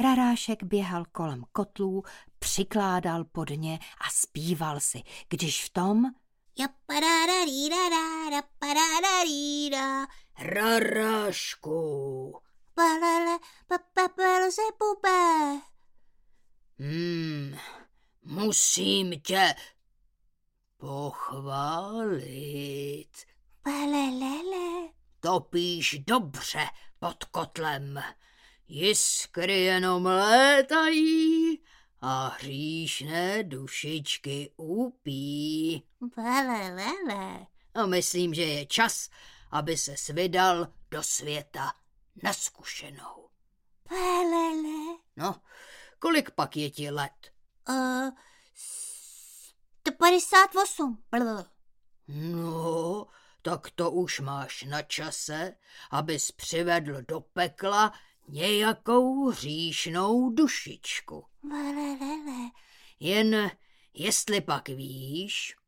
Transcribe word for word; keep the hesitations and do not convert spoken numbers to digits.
Rarášek běhal kolem kotlů, přikládal pod ně a zpíval si, když v tom Rarášku, Hmm, musím tě pochválit. Topíš dobře pod kotlem. Jiskry jenom létají a hříšné dušičky úpí. A myslím, že je čas, aby ses vydal do světa na zkušenou. No, kolik pak je ti let? Uh, sto padesát osm. No, tak to už máš na čase, abys přivedl do pekla nějakou hříšnou dušičku. Jen jestli pak víš,